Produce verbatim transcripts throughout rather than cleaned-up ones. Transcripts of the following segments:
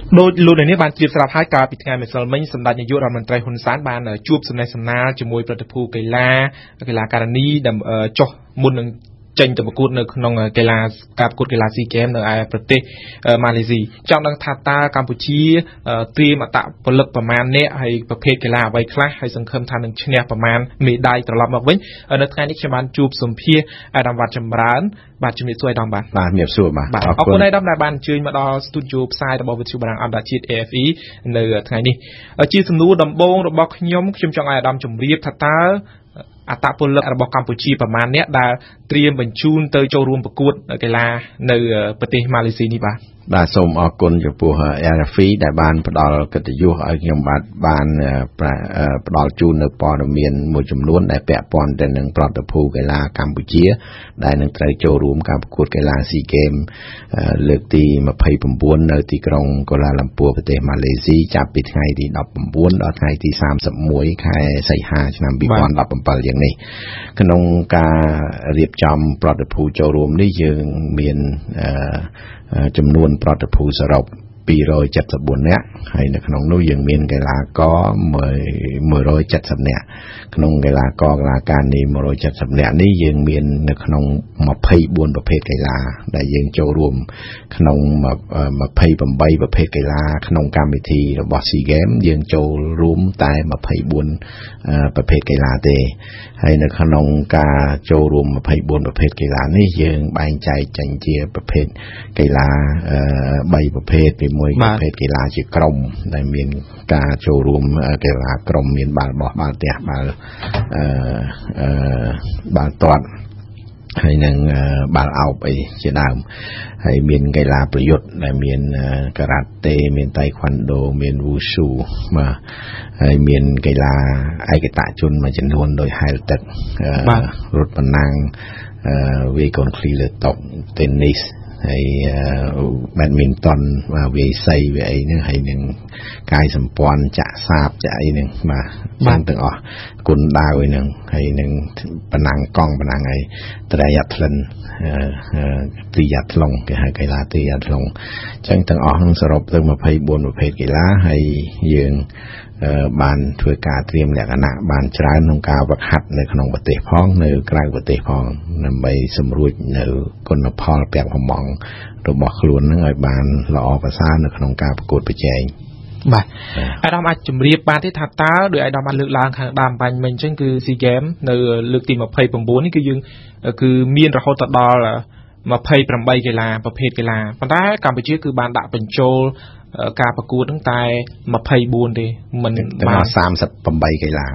โดยรูในนี้บานจีบสลับให้การปิดงานเป็นสมัยสำหรับในยุครัฐมนตรีฮุนซานบานจูบสมัยสำนักจมวยประตูกีฬากีฬาการนี้ดำจ่อมุนจังจะประกวดในขนมกีฬาการประกวดกีฬาซีเกมในประเทศมาเลเซียจังดังทาตากัมพูชีเตรียมอัตราผลประมาณนี้ให้ประเภทกีฬาไว้คลาให้สังคมทางหนึ่งเชนประมาณมีได้ตลอดมาวิ่งในทางนี้ชาวบ้านจูบสมเพียอาดัมวัดจำร้านบาดจมีช่วยดำบาดบาดเมียบสู้มาเอาคนได้ดำในบ้านชื่อมาดอสตูดิโอไซด์ดับวิชูบรังอันดับชีดเอฟอีในทางนี้จีสนุดำบงระบบขยมขยมจังไอดำจมรีบทัตตาอัตราผลลัพธ์ระบบกัมพูชีประมาณนี้ได้เตรียมบรรจุเตยโจรวมประกวดกีฬาในประเทศมาเลเซียนี่ป่ะบาสมออกกลจะปูเหอร์ฟีได้บานปดอลกติยุไอยมบัดบานปดอลจูนในปอดเมียนมวยจำนวนได้แปะปอนแต่หนึ่งปลอดตะพูกีฬากัมพูชีได้หนึ่งเตยโจรวมการประกวดกีฬาซีเกมเลือกตีมาเพย์ปุ่มบ้วนในตีกรงกัวลาลัมปัวประเทศมาเลเซียจับปิดไงที่ดับปุ่มบ้วนดอกไงที่สามสมวยใครใส่ห้าชนะบีบอลดับปุ่มเปล่าอย่างนี้ขนมกาเรียบจำปลอดตะพูโจรวมได้ยังเมียนจำนวนปลอดภูสรบปีรอยจัดสบุนเนี่ยให้ในขนมนู้ยังมีกีฬาก็เมื่อเมื่อรอยจัดสำเนี่ยขนมกีฬาก็กีฬาการนี้เมื่อรอยจัดสำเนี่ยนี่ยังมีในขนมมาเพย์บุญประเภทกีฬาได้ยังโจรวมขนมมามาเพย์บำใบประเภทกีฬาขนมการวิธีระบบซีเกมยังโจรวมแต่มาเพย์บุญประเภทกีฬาเตะให้ในขนมกาโจรวมมาเพย์บุญประเภทกีฬานี่ยังใบใจจังเจียประเภทกีฬาใบประเภทมวยประเภทกีฬาจีกรมได้มีการโชว์รวมกีฬากรมมีบาลบอลบาลเตะบาลบาลตอดให้หนึ่งบาลเอาไปเช่นเดิมให้มีกีฬาประยุทธ์ได้มีกราเต้มีไตควันโดมีวูชูมาให้มีกีฬาไอกีตาจุนมาจำนวนโดยไฮเทครถปนังวีกอนคลีเลตกเทนนิสให้แบดมินตันมาเวไซเวไอนึงให้หนึ่งกายสัมปอนจะทราบจะไอหนึ่งมาบ้านตึงอ๋อกุนดาวไอหนึ่งให้หนึ่งปนังกล้องปนังไอตรยัดลันตียัดลงก็ให้กีฬาตียัดลงจังตึงอ๋อทั้งสรุปตึงมาเพย์บนประเภทกีฬาให้ยืนบานช่วยการเตรียมแหลกอนาบานจรานุกาวักหัดในขนมปฏิพ้องในกลางปฏิพ้องนำไปสำรวจในกลพอลแปลกหมองตัวบอกขลุ่นนั่งไอ้บานละอภาษาในขนมกาประกวดไปแจงบ่ไอ้ดอมอาจจุ่มเรียบบานที่ทัดตาโดยไอ้ดอมอันเลือกลางทางดามปันมันเช่นคือซีเกมในเลือกตีมาเพย์ปุ่มบูนี่คือยังคือเมียนเราตัดดอลมาเพย์ประเภทกีฬาประเภทกีฬาปัจจัยการไปเชื่อคือบานดะเป็นโจการประกวดตั้งแต่มาเพย์บูนดิมันมาสามสัปปใบกีฬา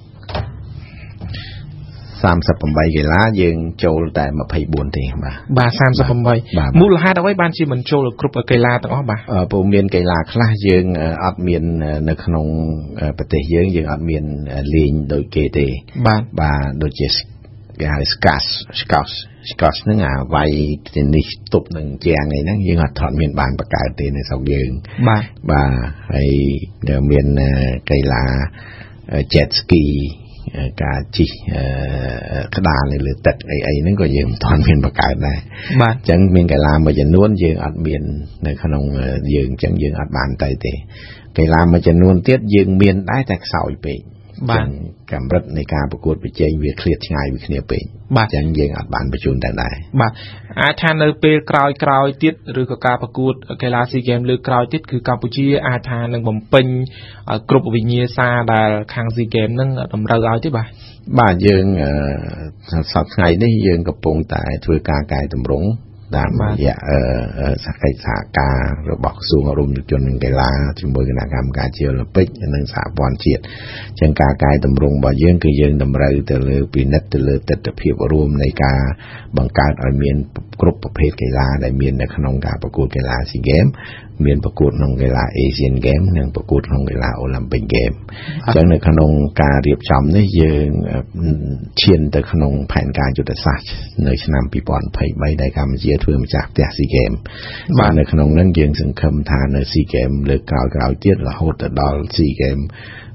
สามสัปปใบกีฬายังโจแต่มาเพย์บูนดิมาบาสามสัปปใบมูลค่าเอาไว้บานชีมันโจหรือกรุ๊ปกีฬาต่างอ๋อบ่าเอ่อผมเรียนกีฬาคลาสยังอัดเมียนในขนมประเทศยังยังอัดเมียนเลียนโดยเกเตบาบาโดยเจสกาสกัสสกัสสกัสนั่งอ่ะไว้ที่นี่ตุบหนึ่งแจงไงนั่งยังหัดถอนเมียนบานประกาศตีในสองยืนบ่าบ่าไอเดี๋ยวเมียนกีฬาเจ็ตสกีกาจีขดาเลยหรือตัดไอไอนั่นก็ยังถอนเมียนประกาศได้บ่าจังเมียนกีฬามันจะนวลยังอัดเมียนในขนมยืนจังยังอัดบานไตเตะกีฬามันจะนวลเตี้ยยังเมียนได้แต่เสาอีกปีจังกำรัดในการประกวดไปเจงเวียเคลียดง่ายวิเคราะห์เป็นจังยังอัดบานประจุนแต่ได้บ่อาทานในเปรย์กรอยกรอยติดหรือการประกวดกีฬาซีเกมหรือกรอยติดคือกัมพูชีอาทานหนึ่งผมเป็นกลุ่มวิญญาซาได้คางซีเกมนั่งดำเราเอาที่บ่บ่ยังสักไงนี่ยังกระปงแต่ช่วยการกายตำรงตามอย่างเอ่อสักการสาการระบบสูงอารมณ์จนหนึ่งกีฬาจุ่มบริการกรรมการเชียร์โอลิมปิกหนึ่งสาบอลเชียร์จังการกายตำรงบ่เยื่อคือเยื่อดำไรแต่เลยปีนัดแต่เลยแต่แต่เพียบรวมในการบังการเอาเมียนกรุ๊ปประเภทกีฬาได้เมียนในขนมการประกวดกีฬาซีเกมเมียนประกวดของกีฬาเอเชียนเกมหนึ่งประกวดของกีฬาโอลิมปิกเกมจังในขนมการเรียบจำได้เยื่อเชียนแต่ขนมแผนการจุดศาสตร์ในชนามปีบอลไพ่ใบได้กรรมเชียร์เพื่อมาจากแต่ซีเกมบ้านในขนมนั้นเยื่อสังคมทานในซีเกมเลือกกล่าวกล่าวเจี๊ยดละโหดแต่ดอลซีเกม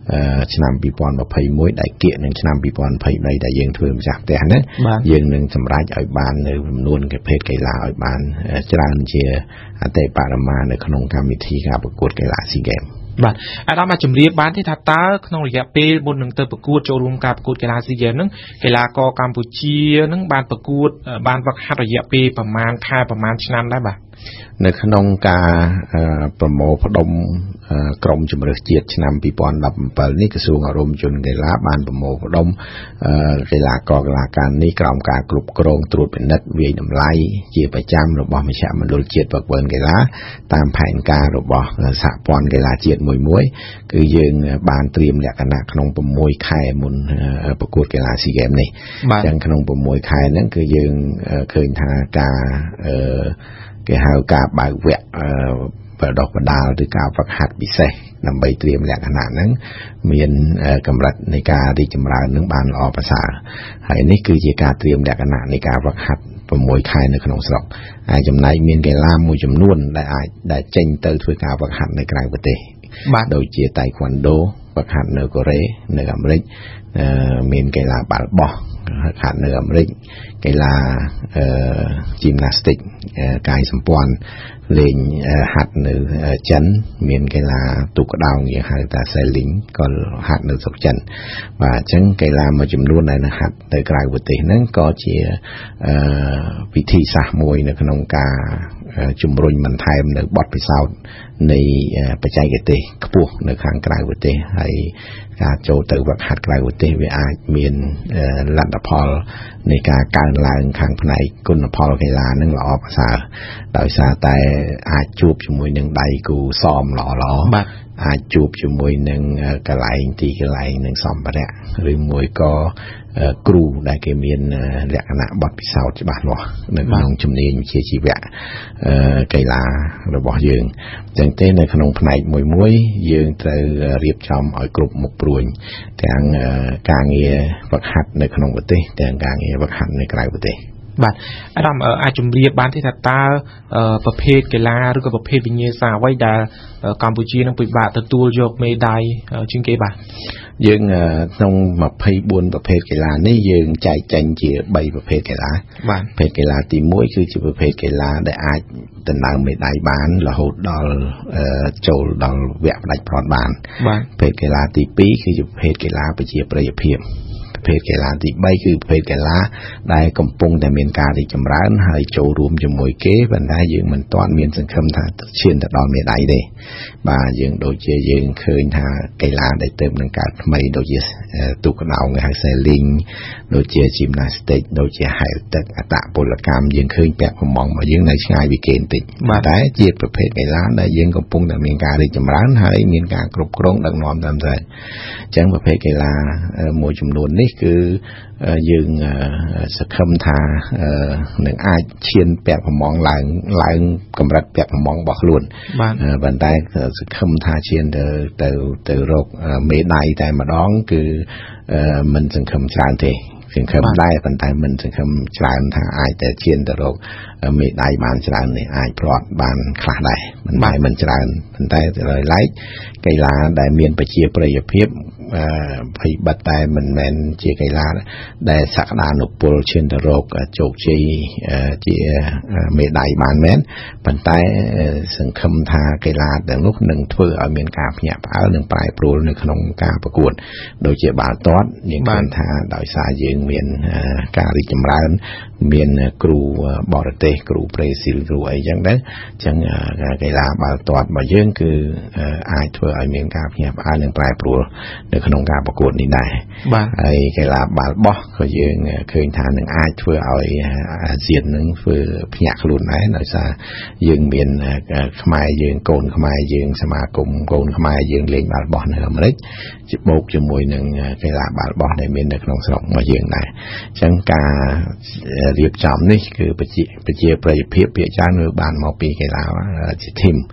ឆ្នាំពីរពាន់ម្ភៃមួយដែលគៀកនឹងឆ្នាំពីរពាន់ម្ភៃបីដែលយើងធ្វើម្ចាស់ផ្ទះហ្នឹងយើងនឹងសម្រេចឲ្យបាននៅចំនួនប្រភេទកីឡាឲ្យបានច្រើនជាអតិបរមានៅក្នុងកម្មវិធីការប្រកួតកីឡា SEA Games បាទអាដាមអាចជម្រាបបានទេថាតើក្នុងរយៈពេលមុននឹងទៅប្រកួតចូលរួមការប្រកួតកីឡា SEA Games ហ្នឹងកីឡាករកម្ពុជាហ្នឹងបានប្រកួតបានវឹកហាត់រយៈពេលប្រមាណខែប្រមាណឆ្នាំដែរបាទនៅក្នុងការប្រមូលផ្ដុំក្រុមជម្រើសជាតិឆ្នាំពីរពាន់ដប់ប្រាំbảyនេះក្រសួងអប់រំជនកីឡាបានប្រមូលផ្ដុំកីឡាករកីឡាការិនីក្រោមការគ្រប់គ្រងត្រួតពិនិត្យវិយតម្លៃជាប្រចាំរបស់មជ្ឈមណ្ឌលជាតិប្រព័ន្ធកីឡាតាមផែនការរបស់សហព័ន្ធកីឡាជាតិមួយមួយគឺយើងបានត្រៀមលក្ខណៈក្នុង៦ខែមុនប្រកួតកីឡា SEA Games នេះអញ្ចឹងក្នុង៦ខែហ្នឹងគឺយើងឃើញថាការគេហៅការបើកវគ្គបដោះបដាលឬការហ្វឹកហាត់ពិសេសដើម្បីត្រៀមលក្ខណៈហ្នឹងមានកម្រិតនៃការរីកចម្រើននឹងបានល្អប្រសើរហើយនេះគឺជាការត្រៀមលក្ខណៈនៃការហ្វឹកហាត់៦ខែនៅក្នុងស្រុកហើយចំណែកមានកីឡាមួយចំនួនដែលអាចដែលចេញទៅធ្វើការហ្វឹកហាត់នៅក្រៅប្រទេសបាទដូចជាតៃក្វាន់ដូហ្វឹកហាត់នៅកូរ៉េនៅអាមេរិកមានកីឡាបាល់បោះហាត់នៅអាមេរិកកីឡាជីមណាស្ទិកកាយសម្ព័ន្ធលេងហាត់នៅចិនមានកីឡាទូកក្ដោងយើងហៅថា sailing ក៏ហាត់នៅស្រុកចិនបាទអញ្ចឹងកីឡាមួយចំនួនដែលហាត់ទៅក្រៅប្រទេសហ្នឹងក៏ជាវិធីសាស្ត្រមួយនៅក្នុងការជំរុញបន្ថែមនៅបទពិសោធន៍នៃបច្ចេកទេសខ្ពស់នៅខាងក្រៅប្រទេសហើយការចូលទៅវឹកហាត់ក្រៅប្រទេសវាអាចមានលទ្ធផលនៃការកើនឡើងខាងផ្នែកគុណផលកីឡានឹងល្អប្រសើរដោយសារតែអាចជួបជាមួយនឹងដៃគូសមល្អល្អបាទអាចជួបជាមួយនឹងកន្លែងទីកន្លែងនឹងសម្ភារៈឬមួយក៏គ្រូដែលគេមានលក្ខណៈបទពិសោធន៍ច្បាស់លាស់នៅក្នុងជំនាញវិជ្ជាជីវៈកីឡារបស់យើងអញ្ចឹងទេនៅក្នុងផ្នែកមួយមួយយើងត្រូវរៀបចំឲ្យគ្រប់មុខព្រួញទាំងការងារហ្វឹកហាត់នៅក្នុងប្រទេសទាំងការងារហ្វឹកហាត់នៅក្រៅប្រទេសបាទអាដាមអាចជម្រាបបានទេថាតើប្រភេទកីឡាឬក៏ប្រភេទវិញ្ញាសាអ្វីដែលកម្ពុជានឹងពិបាកទទួលយកមេដាយជាងគេបាទយើងក្នុងម្ភៃបួនប្រភេទកីឡានេះយើងចែកចេញជាបីប្រភេទកីឡាបាទប្រភេទកីឡាទីមួយគឺជាប្រភេទកីឡាដែលអាចដណ្ដើមមេដាយបានរហូតដល់ចូលដល់វគ្គផ្ដាច់ព្រាត់បានបាទប្រភេទកីឡាទីពីរគឺជាប្រភេទកីឡាប្រជាប្រិយភាពប្រភេទកីឡាទីបីគឺប្រភេទកីឡាដែលកំពុងតែមានការរីកចម្រើនហើយចូលរួមជាមួយគេប៉ុន្តែយើងមិនទាន់មានសង្ឃឹមថាឈានទៅដល់មេដាយទេបាទយើងដូចជាយើងឃើញថាកីឡាដែលទើបនឹងកើតថ្មីដូចជាទូកក្ដោងហៅ sailing ដូចជា gymnastics ដូចជាហែលទឹកអត្តពលកម្មយើងឃើញពាក់កម្ងរបស់យើងនៅឆ្ងាយពីគេបន្តិចតែជាប្រភេទកីឡាដែលយើងកំពុងតែមានការរីកចម្រើនហើយមានការគ្រប់គ្រងដឹកនាំតាមទៅអញ្ចឹងប្រភេទកីឡាមួយចំនួននេះគឺយើងសង្ឃឹមថានឹងអាចឈានពាក់កម្ងឡើងឡើងកម្រិតពាក់កម្ងរបស់ខ្លួនប៉ុន្តែសង្ឃឹមថាឈានទៅទៅទៅរកមេដាយតែម្ដងគឺមិនសង្ឃឹមច្រើនទេសង្ឃឹមដែរប៉ុន្តែមិនសង្ឃឹមច្រើនថាអាចតែឈានទៅរកមេដាយបានច្រើននេះអាចព្រាត់បានខ្លះដែរមិនបែរមិនច្រើនប៉ុន្តែដោយឡែកកីឡាដែលមានប្រជាប្រិយភាពភ័យបិទតែមិនមែនជាកីឡាដែលសក្តានុពលឈានទៅរកជោគជ័យជាមេដាយបានមែនប៉ុន្តែសង្ឃឹមថាកីឡាទាំងនោះនឹងធ្វើឲ្យមានការភ្ញាក់ផ្អើលនិងប្រែប្រួលនៅក្នុងការប្រកួតដូចជាបាល់ទាត់យើងឃើញថាដោយសារយើងមានការរីកចម្រើនមានគ្រូបរទេសគ្រូប្រេស៊ីលគ្រូអីចឹងដែរអញ្ចឹងកីឡាបាល់ទាត់របស់យើងគឺអាចធ្វើឲ្យមានការភ្ញាក់ផ្អើលនិងប្រែប្រួលនៅក្នុងការប្រកួតនេះដែរហើយកីឡាបាល់បោះក៏យើងឃើញថានឹងអាចធ្វើឲ្យអាស៊ាននឹងធ្វើភ្ញាក់ខ្លួនដែរដោយសារយើងមានខ្មែរយើងកូនខ្មែរយើងសមាគមកូនខ្មែរយើងលេងបាល់បោះនៅអាមេរិកបូកជាមួយនឹងកីឡាបាល់បោះដែលមាននៅក្នុងស្រុករបស់យើងដែរអញ្ចឹងការរៀបចំនេះគឺប្រជាប្រជាប្រិយភាពភាគច្រើនវាបានមកពីកីឡាជាធីម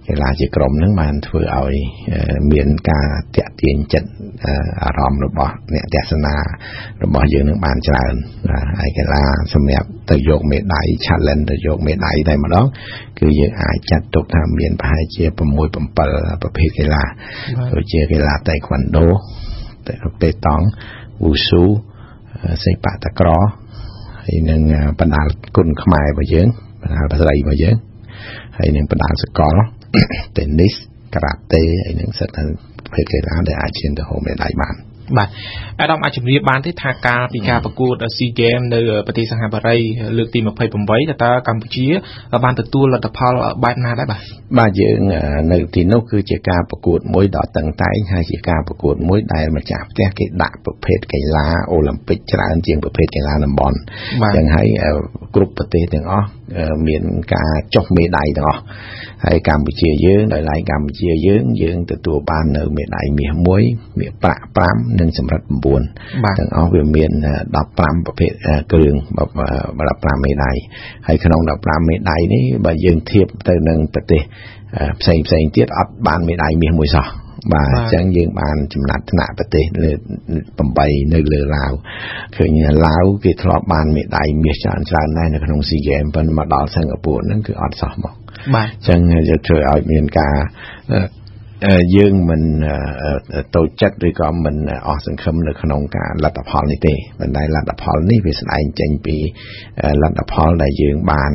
កីឡាជាក្រុមហ្នឹងបានធ្វើឲ្យមានការតាក់ទាញចិត្តអារម្មណ៍របស់អ្នកទស្សនារបស់យើងនឹងបានច្រើនហើយកីឡាសម្រាប់ទៅយកមេដាយ challenge ទៅយកមេដាយតែម្ដងគឺយើងអាចចាត់ទុកថាមានប្រហែលជាsix sevenប្រភេទកីឡាដូចជាកីឡាតៃក្វាន់ដូប៉េតង់វ៉ូស៊ូសេប៉ាតាក្រហើយនឹងបណ្ដាលគុណខ្មែររបស់យើងបណ្ដាលប្រស្រីរបស់យើងហើយនឹងបណ្ដាលសកល tennis karate ហើយនឹងសិតតែប្រភេទកីឡាដែលអាចឈានទៅហូរមេដាយបានបាទអាដាមអាចជម្រាបបានទេថាការពីការប្រកួត SEA Games នៅប្រទេសសិង្ហបុរីលើកទីtwenty-eightតើកម្ពុជាបានទទួលលទ្ធផលបែបណាដែរបាទបាទយើងនៅទីនោះគឺជាការប្រកួតមួយដ៏តឹងតែងហើយជាការប្រកួតមួយដែលម្ចាស់ផ្ទះគេដាក់ប្រភេទកីឡាអូឡ িম্প ិកច្រើនជាងប្រភេទកីឡាតំបន់អញ្ចឹងហើយគ្រប់ប្រទេសទាំងអស់មានការចុះមេដាយទាំងអស់ហើយកម្ពុជាយើងដោយឡែកកម្ពុជាយើងយើងទទួលបាននៅមេដាយមាសមួយមាសប្រាក់fiveនិងសំរឹទ្ធnineទាំងអស់វាមានfifteenប្រភេទគ្រឿងfifteenមេដាយហើយក្នុងfifteenមេដាយនេះបើយើងធៀបទៅនឹងប្រទេសផ្សេងផ្សេងទៀតអត់បានមេដាយមាសមួយសោះបាទអញ្ចឹងយើងបានចំណាត់ថ្នាក់ប្រទេសលើeightនៅលើឡាវឃើញឡាវគេធ្លាប់បានមេដាយមាសច្រើនច្រើនដែរនៅក្នុង SEA Games ប៉ុន្តែមកដល់សិង្ហបុរីហ្នឹងគឺអត់សោះមកបាទអញ្ចឹងយើងធ្វើឲ្យមានការយើងមិនតូចចិត្តឬក៏មិនអស់សង្ឃឹមនៅក្នុងការលទ្ធផលនេះទេប៉ុន្តែលទ្ធផលនេះវាស្ដែងចេញពីលទ្ធផលដែលយើងបាន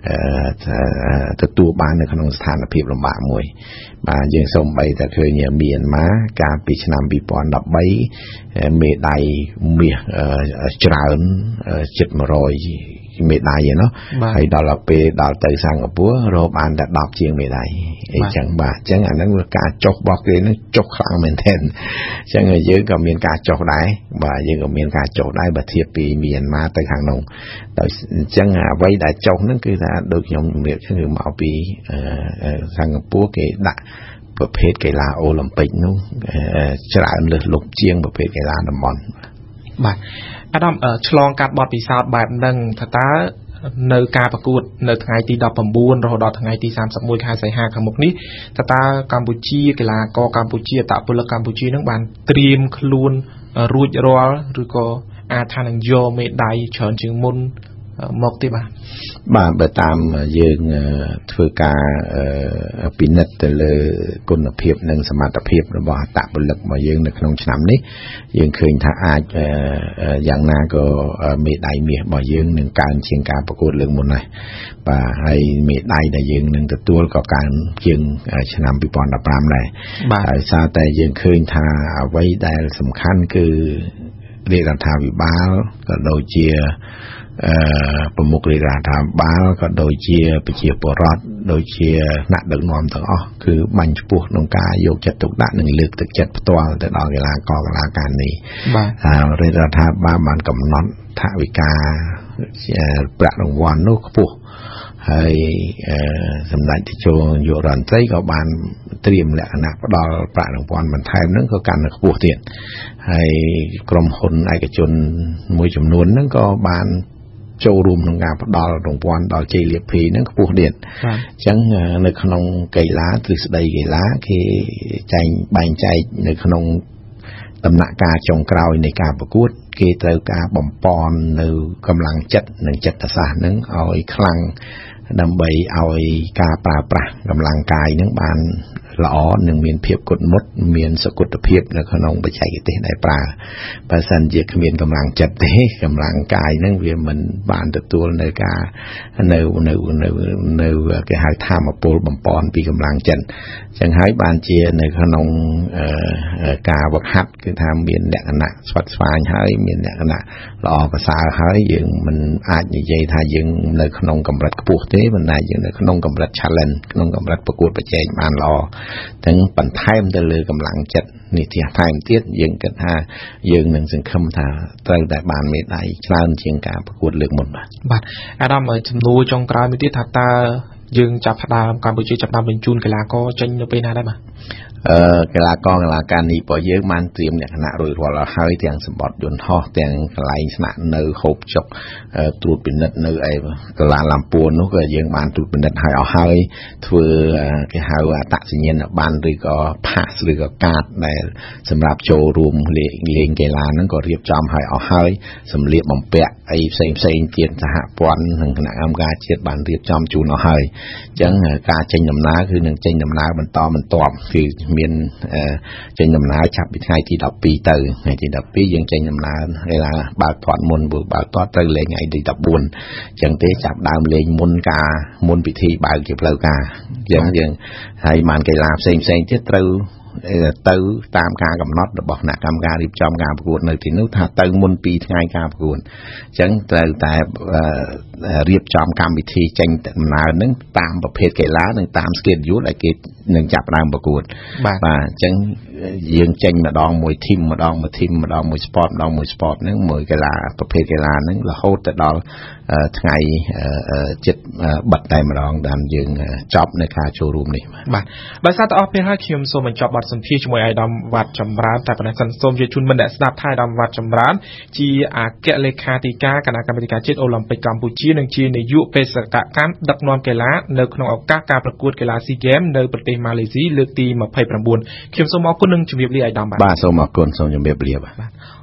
ទទួលបាននៅក្នុងស្ថានភាពលំបាកមួយបាទយើងសូមបីតែឃើញមានមកកាលពីឆ្នាំtwenty thirteenមេដាយមាសច្រើនជិតone hundredមេដាយឯណោះហើយដល់ពេលដល់ទៅសិង្ហបុរីរកបានតែtenជាងមេដាយអញ្ចឹងបាទអញ្ចឹងអាហ្នឹងវាការចុះរបស់គេហ្នឹងចុះខ្លាំងមែនទែនអញ្ចឹងយើងក៏មានការចុះដែរបាទយើងក៏មានការចុះដែរបើធៀបពីមីយ៉ាន់ម៉ាទៅខាងនោះដោយអញ្ចឹងអ្វីដែលចុះហ្នឹងគឺថាដូចខ្ញុំជំរាបគឺមកពីសិង្ហបុរីគេដាក់ប្រភេទកីឡាអូឡ িম্প ិកនោះច្រើនលើសលប់ជាងប្រភេទកីឡាតំបន់បាទអាដាមឆ្លងកាត់បទពិសោធន៍បែបហ្នឹងថាតើនៅការប្រកួតនៅថ្ងៃទីnineteenរហូតដល់ថ្ងៃទីthirty-oneខែសីហាខាងមុខនេះតើតើកម្ពុជាកីឡាករកម្ពុជាតពលកម្ពុជានឹងបានត្រៀមខ្លួនរួចរាល់ឬក៏អាចថានឹងយកមេដាយច្រើនជាងមុនមកទេបាទបាទបើតាមយើងធ្វើការពិនិត្យទៅលើគុណភាពនិងសមត្ថភាពរបស់អត្តពលិករបស់យើងនៅក្នុងឆ្នាំនេះយើងឃើញថាអាចយ៉ាងណាក៏មេដាយមាសរបស់យើងនឹងកើនជាងការប្រកួតលើកមុនដែរបាទហើយមេដាយដែលយើងនឹងទទួលក៏កើនជាងឆ្នាំtwenty fifteenដែរហើយសារតែយើងឃើញថាអ្វីដែលសំខាន់គឺរាជរដ្ឋាភិបាលក៏ដូចជាអឺប្រមុខរាជរដ្ឋាភិបាលក៏ដូចជាប្រជាពលរដ្ឋដូចជាអ្នកដឹកនាំទាំងអស់គឺបាញ់ឆ្ពោះក្នុងការយកចិត្តទុកដាក់និងលើកទឹកចិត្តផ្ទាល់ទៅដល់កីឡាករកីឡាការិនីបាទរាជរដ្ឋាភិបាលបានកំណត់ថវិកាប្រាក់រង្វាន់នោះខ្ពស់ហើយសម្ដេចតេជោនាយករដ្ឋមន្ត្រីក៏បានត្រៀមលក្ខណៈផ្ដល់ប្រាក់រង្វាន់បន្ថែមហ្នឹងក៏កាន់តែខ្ពស់ទៀតហើយក្រុមហ៊ុនឯកជនមួយចំនួនហ្នឹងក៏បានចូលរួមក្នុងការផ្ដល់រង្វាន់ដល់ជ័យលាភីហ្នឹងខ្ពស់ទៀតអញ្ចឹងនៅក្នុងកីឡាទ្រឹស្ដីកីឡាគេចែងបែងចែកនៅក្នុងដំណាក់កាលចុងក្រោយនៃការប្រកួតគេត្រូវការបំពន់នៅកម្លាំងចិត្តនិងចិត្តសាស្ត្រហ្នឹងឲ្យខ្លាំងដើម្បីឲ្យការប្រើប្រាស់កម្លាំងកាយហ្នឹងបានល្អនិងមានភាពគត់មុតមានសុខភាពនៅក្នុងបច្ចេកទេសដែលប្រើបើសិនជាគ្មានកម្លាំងចិត្តទេកម្លាំងកាយហ្នឹងវាមិនបានទទួលនៅការនៅនៅនៅនៅគេហៅថាមពលបំពន់ពីកម្លាំងចិត្តអញ្ចឹងហើយបានជានៅក្នុងការវឹកហាត់គឺថាមានលក្ខណៈស្វិតស្វាញហើយមានលក្ខណៈល្អប្រសើរហើយយើងមិនអាចនិយាយថាយើងនៅក្នុងកម្រិតខ្ពស់ទេប៉ុន្តែយើងនៅក្នុងកម្រិត challenge ក្នុងកម្រិតប្រកួតប្រជែងបានល្អទាំងបន្ថែមទៅលើកម្លាំងចិត្តនេះទៀតថែមទៀតយើងគិតថាយើងនឹងសង្ឃឹមថាត្រូវតែបានមេដាយច្រើនជាងការប្រកួតលើកមុនបាទបាទអាដាមចំនួនចុងក្រោយមួយទៀតថាតើយើងចាប់ផ្ដើមកម្ពុជាចាប់ផ្ដើមបញ្ជូនកីឡាករចេញនៅពេលណាដែរបាទកីឡាករកីឡាការនេះរបស់យើងបានត្រៀមលក្ខណៈរួចរាល់ហើយទាំងសម្បត្តិយន្តហោះទាំងកន្លែងស្នាក់នៅហូបចុកត្រួតពិនិត្យនៅឯកីឡាឡាំពួននោះក៏យើងបានត្រួតពិនិត្យឲ្យអស់ហើយធ្វើគេហៅអត្តសញ្ញាណប័ណ្ណឬក៏ pass ឬក៏ card ដែលសម្រាប់ចូលរួមលេងកីឡាហ្នឹងក៏រៀបចំឲ្យអស់ហើយសម្លៀកបំពាក់អីផ្សេងផ្សេងទៀតសហព័ន្ធនិងគណៈកម្មការជាតិបានរៀបចំជូនអស់ហើយអញ្ចឹងការចេញដំណើរគឺនឹងចេញដំណើរបន្តបន្ទាប់គឺមានចេញដំណើរចាប់ពីថ្ងៃទី12ទៅថ្ងៃទី12យើងចេញដំណើរគេថាបើកទាត់មុនបើកទាត់ទៅលេងថ្ងៃទី14អញ្ចឹងទេចាប់ដើមលេងមុនការមុនពិធីបើកជាផ្លូវការអញ្ចឹងយើងហើយបានកីឡាផ្សេងផ្សេងទៀតត្រូវទៅតាមការកំណត់របស់គណៈកម្មការរៀបចំការប្រកួតនៅទីនោះថាទៅមុនពីថ្ងៃការប្រកួតអញ្ចឹងត្រូវតែរៀបចំកម្មវិធីចេញដំណើរនឹងតាមប្រភេទកីឡានិងតាម schedule ដែលគេនឹងចាប់ផ្ដើមប្រកួតបាទអញ្ចឹងយើងចេញម្ដងមួយ team ម្ដងមួយ team ម្ដងមួយ sport ម្ដងមួយ sport ហ្នឹងមួយកីឡាប្រភេទកីឡាហ្នឹងរហូតទៅដល់ថ្ងៃចិត្តបិទតែម្ដងដែលយើងចប់នៅការចូលរួមនេះបាទបើសិនតអស់ពេលហើយខ្ញុំសូមបញ្ចប់បទសម្ភាសន៍ជាមួយអាយដាមវ៉ាត់ចម្រើនតែប៉ុណ្ណេះសិនសូមជម្រាបជូនមិត្តអ្នកស្ដាប់ថាអាយដាមវ៉ាត់ចម្រើនជាអគ្គលេខាធិការគណៈកម្មាធិការជាតិអូឡ িম্পিক កម្ពុជានិងជានាយកបេសកកម្មដឹកនាំកីឡានៅក្នុងឱកាសការប្រកួតកីឡា SEA Games នៅប្រទេសម៉ាឡេស៊ីលើកទី29ខ្ញុំសូមអរគុណនិងជម្រាបលាអាយដាមបាទបាទសូមអរគុណសូមជម្រាបលាបាទ